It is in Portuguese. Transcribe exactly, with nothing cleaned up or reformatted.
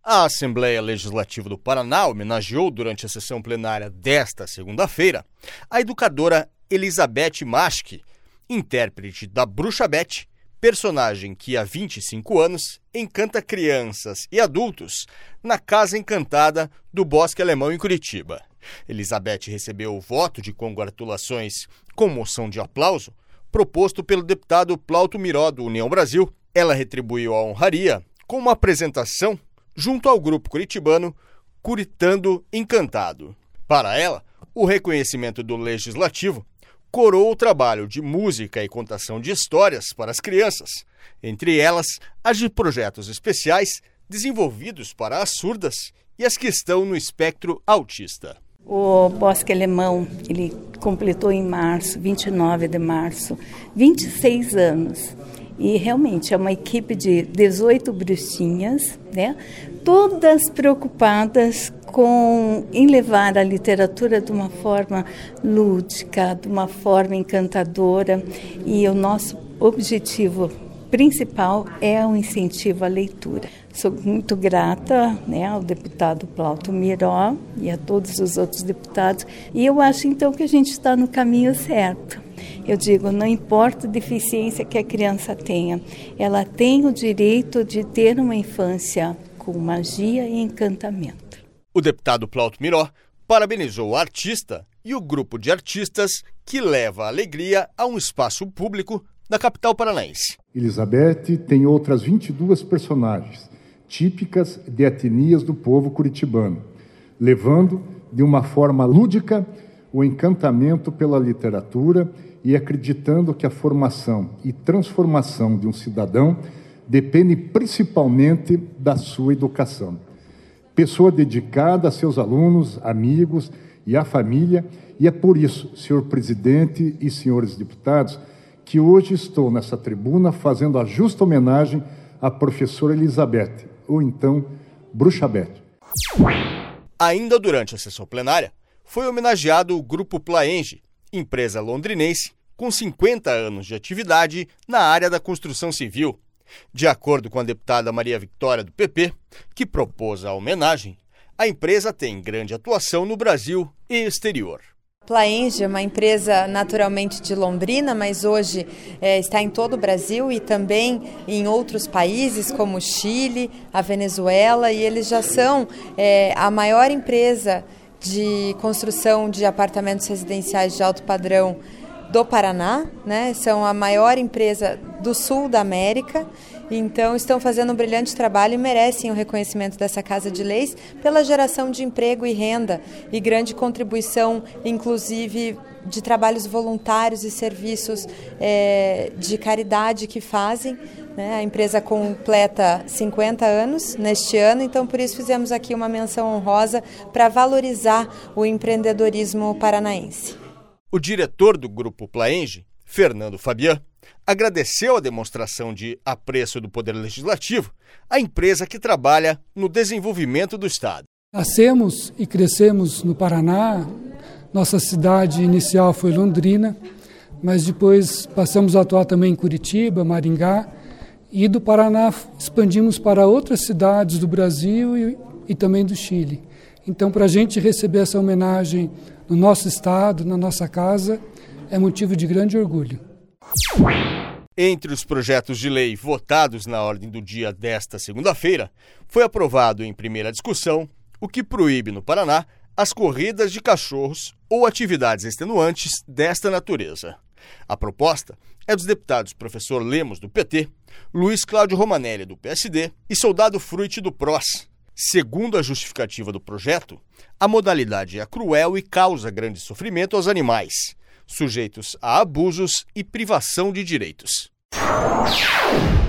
A Assembleia Legislativa do Paraná homenageou durante a sessão plenária desta segunda-feira a educadora Elizabeth Maschke, intérprete da Bruxa Beth, personagem que há vinte e cinco anos encanta crianças e adultos na Casa Encantada do Bosque Alemão em Curitiba. Elizabeth recebeu o voto de congratulações com moção de aplauso proposto pelo deputado Plauto Miró, do União Brasil. Ela retribuiu a honraria com uma apresentação junto ao grupo curitibano Curitando Encantado. Para ela, o reconhecimento do Legislativo coroou o trabalho de música e contação de histórias para as crianças, entre elas as de projetos especiais desenvolvidos para as surdas e as que estão no espectro autista. O Bosque Alemão, ele completou em março, vinte e nove de março, vinte e seis anos. E realmente é uma equipe de dezoito bruxinhas, né? Todas preocupadas com em levar a literatura de uma forma lúdica, de uma forma encantadora. E o nosso objetivo principal é o incentivo à leitura. Sou muito grata, né, ao deputado Plauto Miró e a todos os outros deputados. E eu acho então que a gente está no caminho certo. Eu digo, não importa a deficiência que a criança tenha, ela tem o direito de ter uma infância com magia e encantamento. O deputado Plauto Miró parabenizou o artista e o grupo de artistas que leva a alegria a um espaço público da capital paranaense. Elizabeth tem outras vinte e duas personagens típicas de etnias do povo curitibano, levando de uma forma lúdica o encantamento pela literatura e acreditando que a formação e transformação de um cidadão depende principalmente da sua educação. Pessoa dedicada a seus alunos, amigos e à família, e é por isso, senhor presidente e senhores deputados, que hoje estou nessa tribuna fazendo a justa homenagem à professora Elizabeth, ou então Bruxa Beth. Ainda durante a sessão plenária, foi homenageado o Grupo Plaenge, empresa londrinense com cinquenta anos de atividade na área da construção civil. De acordo com a deputada Maria Vitória, do P P, que propôs a homenagem, a empresa tem grande atuação no Brasil e exterior. Plaenge é uma empresa naturalmente de Londrina, mas hoje é, está em todo o Brasil e também em outros países como o Chile, a Venezuela, e eles já são é, a maior empresa de construção de apartamentos residenciais de alto padrão do Paraná, né? São a maior empresa do sul da América, então estão fazendo um brilhante trabalho e merecem o reconhecimento dessa Casa de Leis pela geração de emprego e renda e grande contribuição, inclusive de trabalhos voluntários e serviços é, de caridade que fazem. Né? A empresa completa cinquenta anos neste ano, então por isso fizemos aqui uma menção honrosa para valorizar o empreendedorismo paranaense. O diretor do Grupo Plaenge, Fernando Fabian, agradeceu a demonstração de apreço do Poder Legislativo à empresa que trabalha no desenvolvimento do Estado. Nascemos e crescemos no Paraná. Nossa cidade inicial foi Londrina, mas depois passamos a atuar também em Curitiba, Maringá, e do Paraná expandimos para outras cidades do Brasil e, e também do Chile. Então, para a gente receber essa homenagem no nosso estado, na nossa casa, é motivo de grande orgulho. Entre os projetos de lei votados na ordem do dia desta segunda-feira, foi aprovado em primeira discussão o que proíbe no Paraná as corridas de cachorros ou atividades extenuantes desta natureza. A proposta é dos deputados professor Lemos, do P T, Luiz Cláudio Romanelli, do P S D e Soldado Fruit, do P R O S. Segundo a justificativa do projeto, a modalidade é cruel e causa grande sofrimento aos animais, sujeitos a abusos e privação de direitos.